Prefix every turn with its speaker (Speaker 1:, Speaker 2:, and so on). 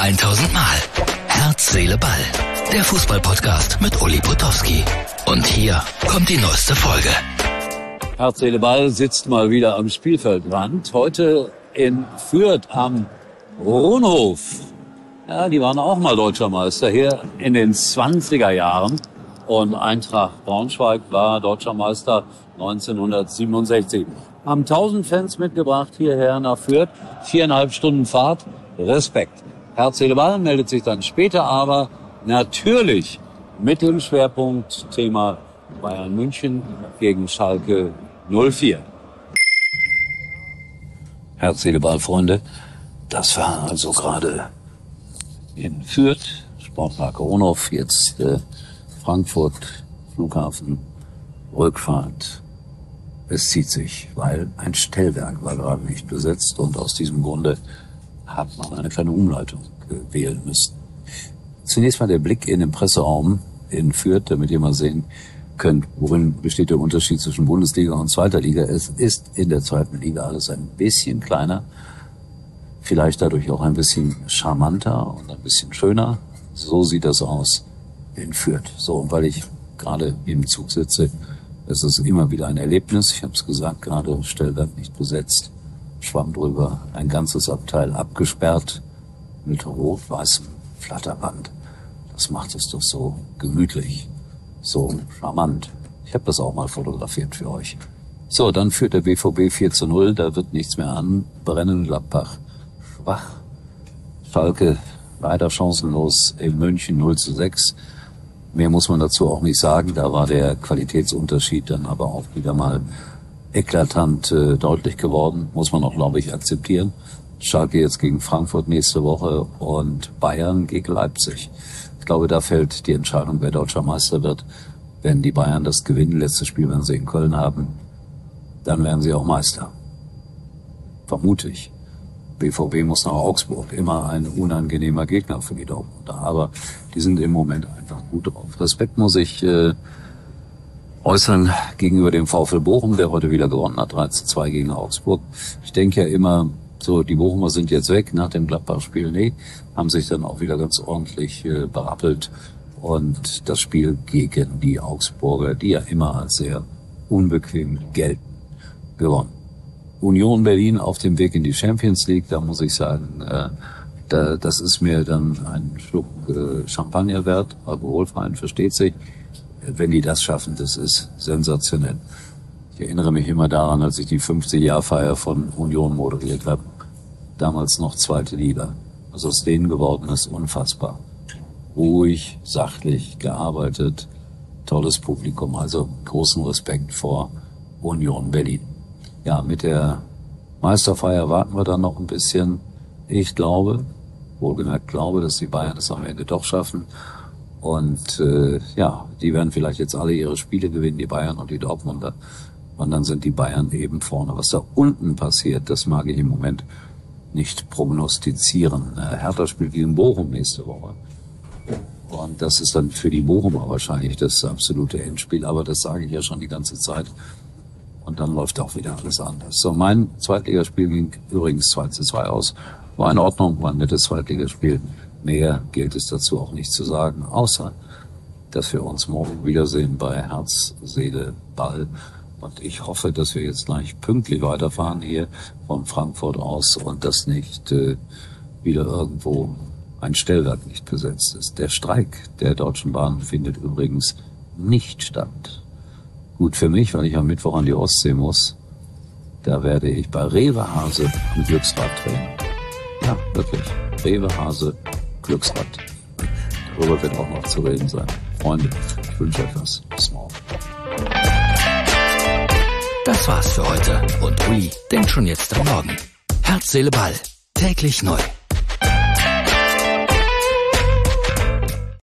Speaker 1: 1000 Mal. Herz, Seele, Ball. Der Fußball-Podcast mit Uli Potowski. Und hier kommt die neueste Folge.
Speaker 2: Herz, Seele, Ball sitzt mal wieder am Spielfeldrand. Heute in Fürth am Ronhof. Ja, die waren auch mal Deutscher Meister hier in den 20er Jahren. Und Eintracht Braunschweig war Deutscher Meister 1967. Haben 1000 Fans mitgebracht hierher nach Fürth. 4,5 Stunden Fahrt. Respekt. Herz, Seele, Ball meldet sich dann später, aber natürlich mit dem Schwerpunkt Thema Bayern München gegen Schalke 04. Herz, Seele, Ball, Freunde. Das war also gerade in Fürth, Sportpark Ronhof, jetzt Frankfurt, Flughafen, Rückfahrt. Es zieht sich, weil ein Stellwerk war gerade nicht besetzt und aus diesem Grunde hat man eine kleine Umleitung wählen müssen. Zunächst mal der Blick in den Presseraum in Fürth, damit ihr mal sehen könnt, worin besteht der Unterschied zwischen Bundesliga und zweiter Liga. Es ist in der zweiten Liga alles ein bisschen kleiner, vielleicht dadurch auch ein bisschen charmanter und ein bisschen schöner. So sieht das aus in Fürth. So, und weil ich gerade im Zug sitze, es ist immer wieder ein Erlebnis. Ich habe es gesagt, gerade Stellwerk nicht besetzt, Schwamm drüber, ein ganzes Abteil abgesperrt mit rot-weißem Flatterband. Das macht es doch so gemütlich, so charmant. Ich habe das auch mal fotografiert für euch. So, dann führt der BVB 4:0, da wird nichts mehr anbrennen. Gladbach schwach. Schalke leider chancenlos in München 0:6. Mehr muss man dazu auch nicht sagen. Da war der Qualitätsunterschied dann aber auch wieder mal eklatant deutlich geworden. Muss man auch, glaube ich, akzeptieren. Schalke jetzt gegen Frankfurt nächste Woche und Bayern gegen Leipzig. Ich glaube, da fällt die Entscheidung, wer deutscher Meister wird. Wenn die Bayern das gewinnen, letztes Spiel werden sie in Köln haben, dann werden sie auch Meister. Vermute ich. BVB muss nach Augsburg, immer ein unangenehmer Gegner für die Dortmunder, aber die sind im Moment einfach gut drauf. Respekt muss ich äußern gegenüber dem VfL Bochum, der heute wieder gewonnen hat, 3:2 gegen Augsburg. Ich denke ja immer, so, die Bochumer sind jetzt weg nach dem Gladbach-Spiel. Nee, haben sich dann auch wieder ganz ordentlich berappelt und das Spiel gegen die Augsburger, die ja immer als sehr unbequem gelten, gewonnen. Union Berlin auf dem Weg in die Champions League, da muss ich sagen, das ist mir dann ein Schluck Champagner wert, alkoholfreien, versteht sich. Wenn die das schaffen, das ist sensationell. Ich erinnere mich immer daran, als ich die 50-Jahr-Feier von Union moderiert habe. Damals noch zweite Liga. Was aus denen geworden ist, unfassbar. Ruhig, sachlich gearbeitet, tolles Publikum. Also großen Respekt vor Union Berlin. Ja, mit der Meisterfeier warten wir dann noch ein bisschen. Ich glaube, wohlgemerkt glaube, dass die Bayern es am Ende doch schaffen. Und die werden vielleicht jetzt alle ihre Spiele gewinnen, die Bayern und die Dortmunder. Und dann sind die Bayern eben vorne. Was da unten passiert, das mag ich im Moment nicht prognostizieren. Hertha spielt gegen Bochum nächste Woche. Und das ist dann für die Bochumer wahrscheinlich das absolute Endspiel. Aber das sage ich ja schon die ganze Zeit. Und dann läuft auch wieder alles anders. So, mein Zweitligaspiel ging übrigens 2:2 aus. War in Ordnung, war ein nettes Zweitligaspiel. Mehr gilt es dazu auch nicht zu sagen, außer, dass wir uns morgen wiedersehen bei Herz, Seele, Ball. Und ich hoffe, dass wir jetzt gleich pünktlich weiterfahren hier von Frankfurt aus und dass nicht wieder irgendwo ein Stellwerk nicht besetzt ist. Der Streik der Deutschen Bahn findet übrigens nicht statt. Gut für mich, weil ich am Mittwoch an die Ostsee muss. Da werde ich bei Rewe Hase am Glücksrad drehen. Ja, wirklich. Rewe Hase, Glücksrad. Darüber wird auch noch zu reden sein. Freunde, ich wünsche euch was. Bis morgen.
Speaker 1: Das war's für heute. Und Uli denkt schon jetzt am Morgen. Herz, Seele, Ball. Täglich neu.